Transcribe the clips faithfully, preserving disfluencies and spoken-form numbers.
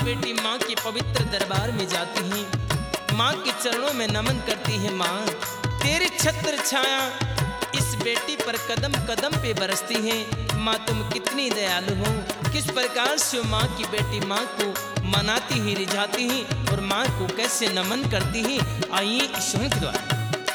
बेटी माँ के पवित्र दरबार में जाती हैं, माँ के चरणों में नमन करती हैं। माँ, तेरी छत्र छाया इस बेटी पर कदम कदम पे बरसती है। माँ, तुम कितनी दयालु हो, किस प्रकार से माँ की बेटी माँ को मनाती ही रिझाती ही और माँ को कैसे नमन करती ही। आइए इस स्वयं के द्वारा।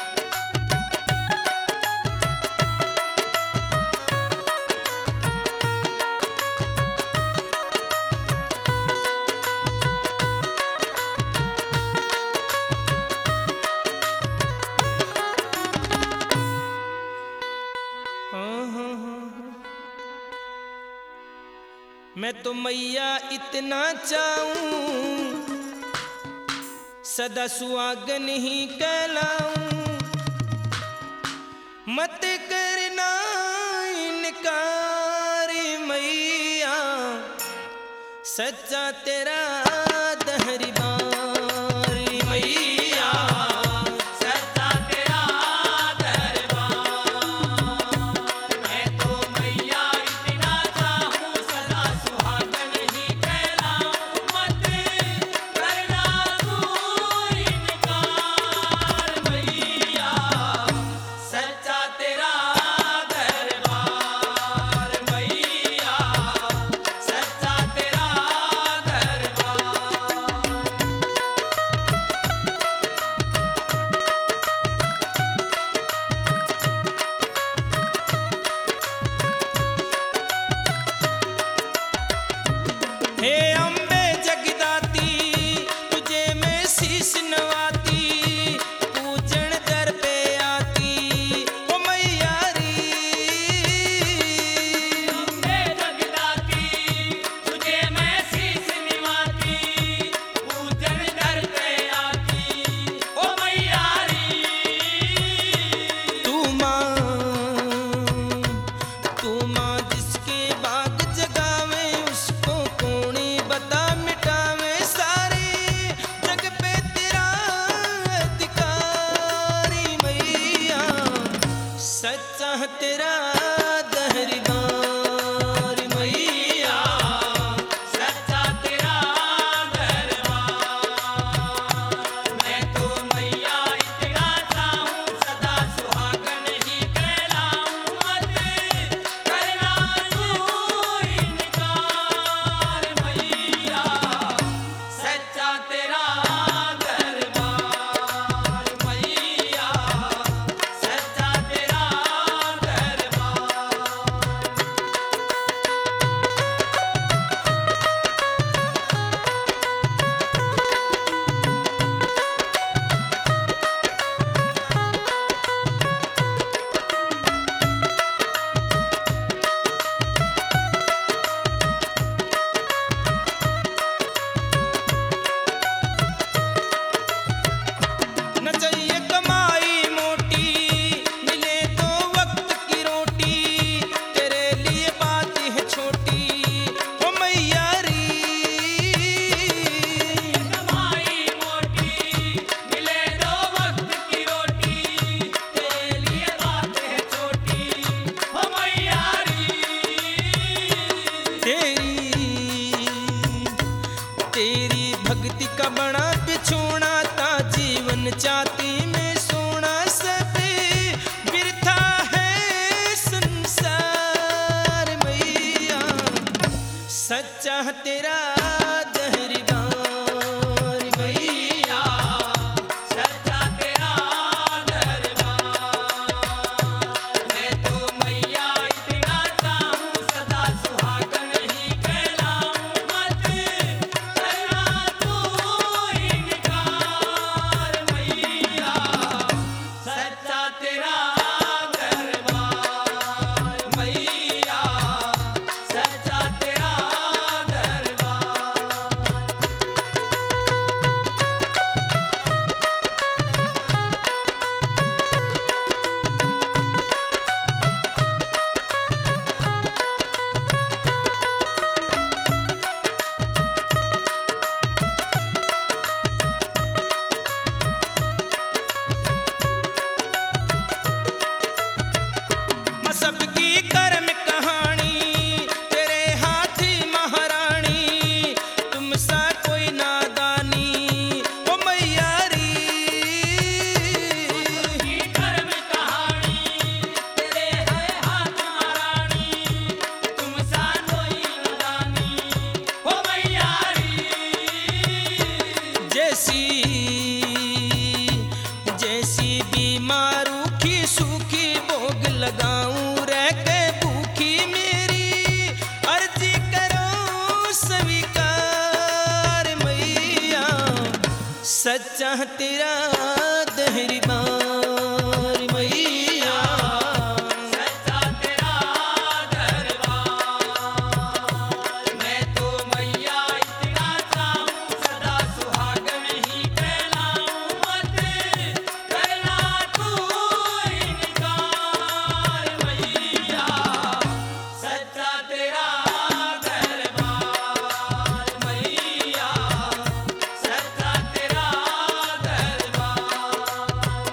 मैं तो मैया इतना चाहूं, सदा सुहागन ही कहलाऊं। मत करना इनकार मैया, सच्चा तेरा दहरीबार मैया, सच्चा तेरा दरबार। मैं तो मैया इतना चाहूं, सदा सुहागन ही कहलाऊं। मत करना तू इनकार मैया, सच्चा तेरा दरबार मैया, सच्चा तेरा दरबार। हे अम्बे जगदाती, तुझे मैं शीश नवाती, पूजन दर पे आती ओ मैया री। अम्बे जगदाती, तुझे मैं शीश नवाती, पूजन दर पे आती ओ मैया री। तू माँ, तू माँ जिसके बाग जगावे, उसको कौनी बता मिटावे। सारे जग पे तेरा अधिकारी मैया, सच्चा तेरा दहरीबार मैया, सच्चा तेरा दरबार। मैं तो मैया इतना चाहूं, सदा सुहागन ही कहलाऊं। मत करना तू इनकार मैया, सच्चा तेरा दरबार मैया, सच्चा तेरा न चाहिए कमाई मोटी, मिले तो वक्त की रोटी, तेरे लिए बात है छोटी ओ मैया री। कमाई मोटी, मिले तो वक्त की रोटी, तेरे लिए बात है छोटी ओ मैया री। तेरी तेरी भक्ति का बड़ा बिछोना था, जीवन चाहती में सोना सबे बिरथा है संसार मैया, सच्चा तेरा दहरीबार मैया, सच्चा तेरा दरबार। मैं तो मैया इतना चाहूं, सदा सुहागन ही कहलाऊं। मत करना तू इनकार मैया, तेरा दहरी बार मैया, सच्चा तेरा दरबार। मैं तो मैया इतना चाहूं सदा सुहागन ही कहलाऊं, मत करना तू इनकार मैया, सच्चा तेरा दरबार मैया, सच्चा तेरा दरबार।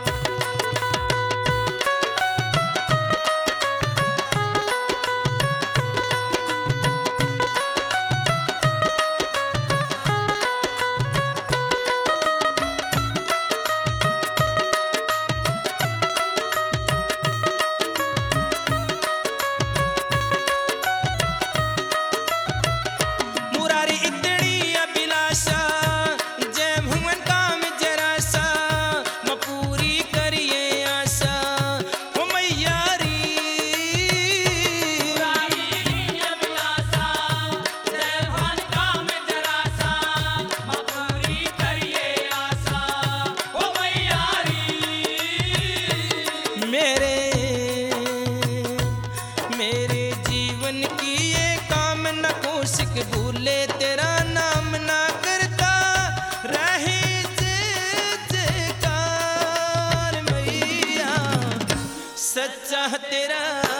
मुरारी इतनी अभिलाषा, जय भुवन काम जरा सा, म पूरी करिए आशा ओ मैया री। मुरारी अभिलाषा, जय भवन काम जरा सा, म पूरी करिए आशा ओ मैया री। मेरे मेरे जीवन की ये कामना कोशिक भूले, तेरा नाम ना करता रहे जय जयकार मैया, सच्चा तेरा